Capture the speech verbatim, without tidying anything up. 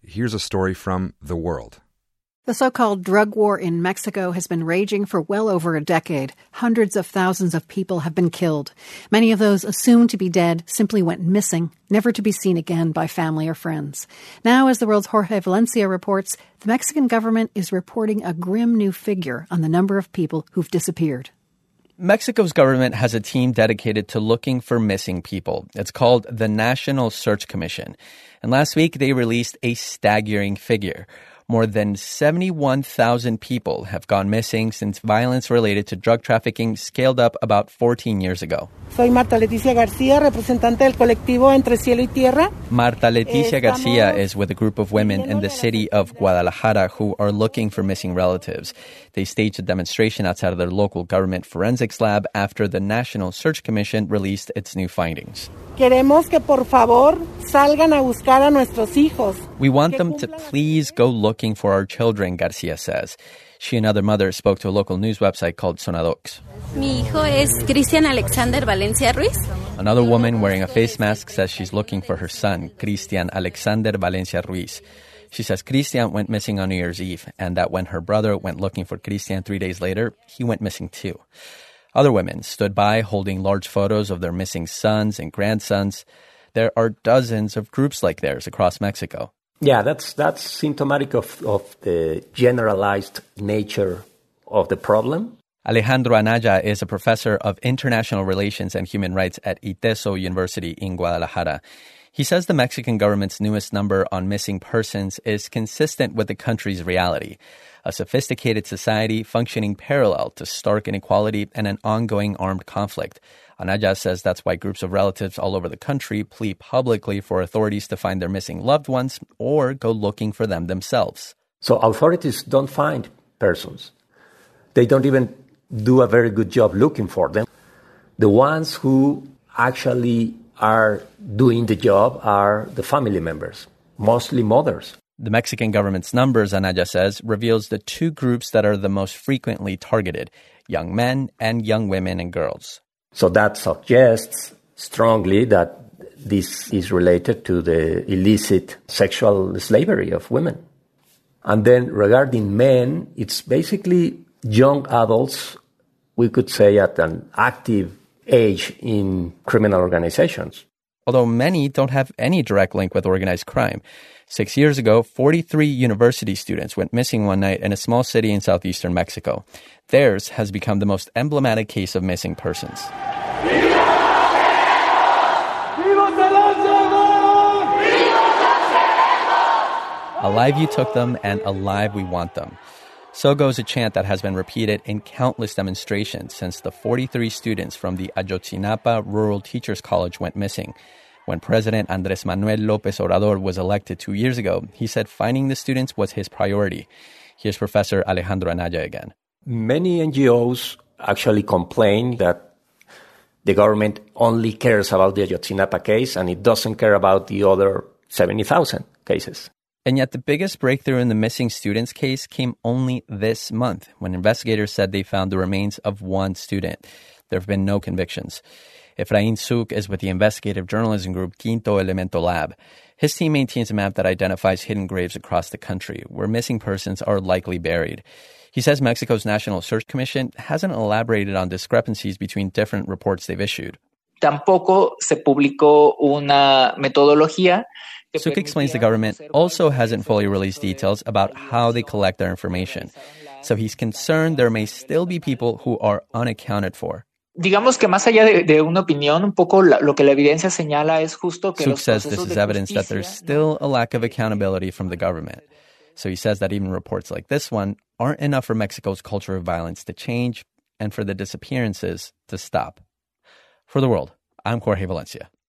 here's a story from The World. The so-called drug war in Mexico has been raging for well over a decade. Hundreds of thousands of people have been killed. Many of those assumed to be dead simply went missing, never to be seen again by family or friends. Now, as The World's Jorge Valencia reports, the Mexican government is reporting a grim new figure on the number of people who've disappeared. Mexico's government has a team dedicated to looking for missing people. It's called the National Search Commission. And last week, they released a staggering figure. More than seventy-one thousand people have gone missing since violence related to drug trafficking scaled up about fourteen years ago. Soy Marta Leticia García, representante del colectivo Entre Cielo y Tierra. Marta Leticia García is with a group of women in the city of Guadalajara who are looking for missing relatives. They staged a demonstration outside of their local government forensics lab after the National Search Commission released its new findings. Queremos que por favor salgan a buscar a nuestros hijos. We want them to please go looking for our children, Garcia says. She and other mothers spoke to a local news website called Sonadox. Mi hijo es Cristian Alexander Valencia Ruiz. Another woman wearing a face mask says she's looking for her son, Cristian Alexander Valencia Ruiz. She says Cristian went missing on New Year's Eve, and that when her brother went looking for Cristian three days later, he went missing too. Other women stood by holding large photos of their missing sons and grandsons. There are dozens of groups like theirs across Mexico. Yeah, that's that's symptomatic of, of the generalized nature of the problem. Alejandro Anaya is a professor of international relations and human rights at ITESO University in Guadalajara. He says the Mexican government's newest number on missing persons is consistent with the country's reality, a sophisticated society functioning parallel to stark inequality and an ongoing armed conflict. Anaya says that's why groups of relatives all over the country plead publicly for authorities to find their missing loved ones or go looking for them themselves. So authorities don't find persons. They don't even do a very good job looking for them. The ones who actually are doing the job are the family members, mostly mothers. The Mexican government's numbers, Anaya says, reveals the two groups that are the most frequently targeted, young men and young women and girls. So that suggests strongly that this is related to the illicit sexual slavery of women. And then regarding men, it's basically young adults, we could say at an active age in criminal organizations. Although many don't have any direct link with organized crime. Six years ago, forty-three university students went missing one night in a small city in southeastern Mexico. Theirs has become the most emblematic case of missing persons. Alive you took them, and alive we want them. So goes a chant that has been repeated in countless demonstrations since the forty-three students from the Ayotzinapa Rural Teachers College went missing. When President Andrés Manuel López Obrador was elected two years ago, he said finding the students was his priority. Here's Professor Alejandro Anaya again. Many N G Os actually complain that the government only cares about the Ayotzinapa case and it doesn't care about the other seventy thousand cases. And yet the biggest breakthrough in the missing students case came only this month when investigators said they found the remains of one student. There have been no convictions. Efraín Suk is with the investigative journalism group Quinto Elemento Lab. His team maintains a map that identifies hidden graves across the country where missing persons are likely buried. He says Mexico's National Search Commission hasn't elaborated on discrepancies between different reports they've issued. Tampoco se publicó una metodología. Suk explains the government also hasn't fully released details about how they collect their information. So he's concerned there may still be people who are unaccounted for. Digamos que más allá de, de una opinión, un poco la, lo que la evidencia señala es justo que Suk los says this procesos is de evidence that justicia, there's still a lack of accountability from the government. So he says that even reports like this one aren't enough for Mexico's culture of violence to change and for the disappearances to stop. For The World, I'm Jorge Valencia.